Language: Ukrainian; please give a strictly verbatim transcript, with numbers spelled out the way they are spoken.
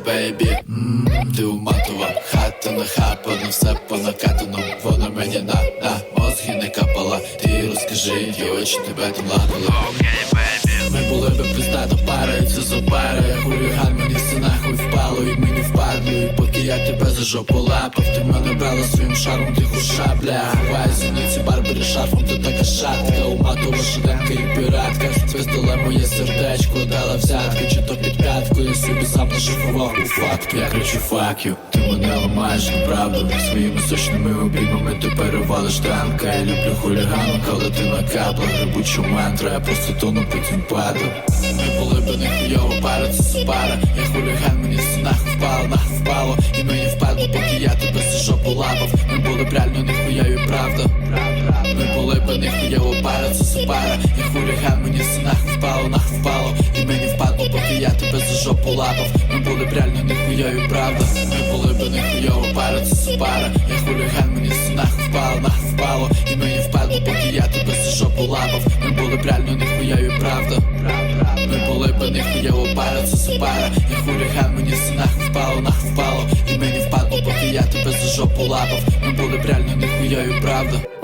бейбі. Ммм, ти уматова, хата нахапана, все по накатану. Вона мені на, на мозги не капала. Ти розкажи, ті очі тебе там ладили. Окей, бейбі. Ми були би признато пара, і це за пара. Хуліган, мені все нахуй впало, і мені впадло. І поки я тебе за жопу лапав, ти мене брала своїм шаром, тиху шабля. Ховай зіниці, барбери шарфом, ти така шатка. Уматова шиденка і піратка. Звездала моє сердечко, дала взятки, чи то під п'ятку. Я собі сам нашифував у факту. Я кричу fuck you, ти мене ламаєш неправду. Своїми сочними обіймами ти перевалиш танка. Я люблю хулігану, коли ти на каплах. Грибучу мантра, я просто тону, потім падаю. Ми були би нехуйова пара, це супара. Я хуліган, мені все нахуй впало, нахуй впало. І мені впадло, поки я тебе за жопу лапав. Ми були б реально нехуйові, правда. Ми були би нехуйова пара, це супара. Я хуліган, мені все нахуй впало, нахуй впало. І мені впадло, поки я тебе за жопу лапав. Ми були б реально нехуйові, правда. Ми були би нехуйова пара, це супара. Я хуліган, мені все нахуй впало, нахуй впало. І мені впадло, поки я тебе за жопу лапав. Ми були б реально нехуйові, правда. Ми були би нехуйова пара, це супара. Я хуліган, мені все нахуй впало, нахуй впало. І мені впадло, поки я тебе за жопу лапав. Ми були б реально нехуйові, правда.